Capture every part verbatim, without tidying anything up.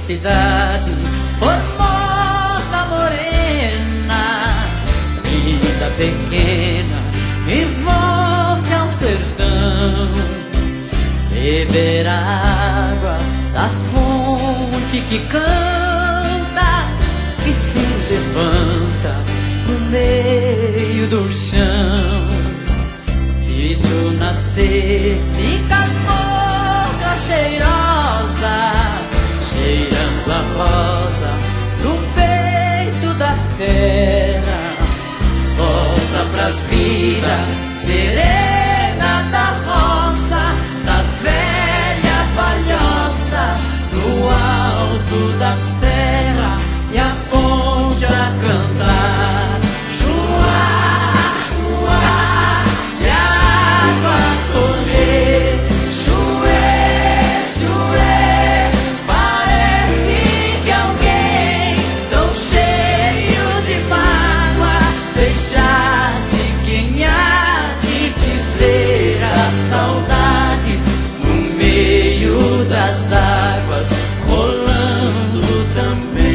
cidade, formosa morena, vida pequena, e volte ao sertão, beber água da fonte que canta, que se levanta no meio do chão. Se tu nascesse cabocla cheirosa, cheirando a rosa do peito da terra, volta pra vida serena da roça, da velha palhoça, no alto da serra, e a fonte a cantar. Chuá, chuá, e a água a correr. Chuê, chuê, parece que alguém tão cheio de mágoa deixasse quem há de dizer a saudade no meio das águas rolando também.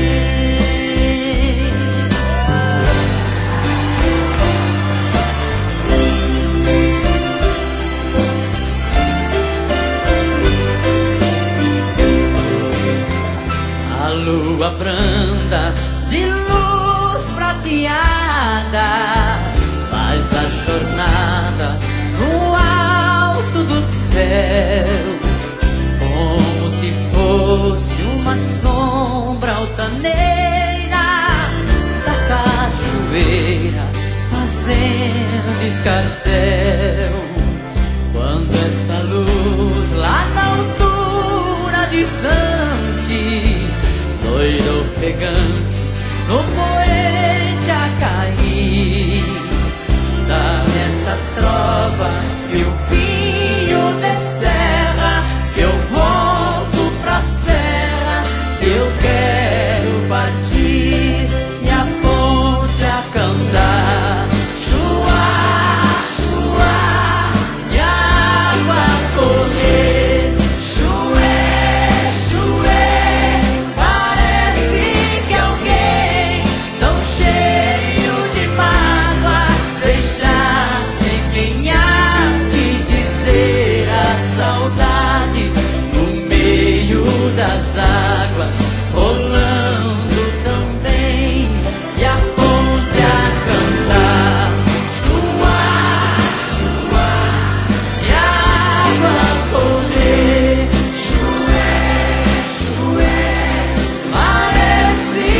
A lua branda de luz prateada faz a jornada no alto dos céus, como se fosse uma sombra altaneira da cachoeira fazendo escarcéu. Quando esta luz lá na altura distante, loira ofegante, no poente a cair, dá-me essa trova e o pinho de serra, que eu volto pra serra, que eu quero partir, e a fonte a cantar. Chuá, chuá, e a água a correr. Chuê, chuê, parece que alguém tão cheio de mágoa deixasse quem há de dizer a saudade no meio das águas rolando também, e a fonte a cantar. Chuá, chuá, e a água a correr. Chuê, chuê, parece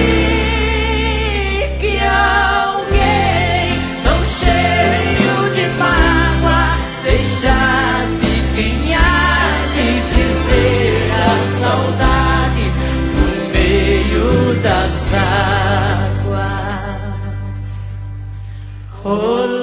que alguém tão cheio de mágoa deixasse quem há de dizer a saudade no meio das águas rolando.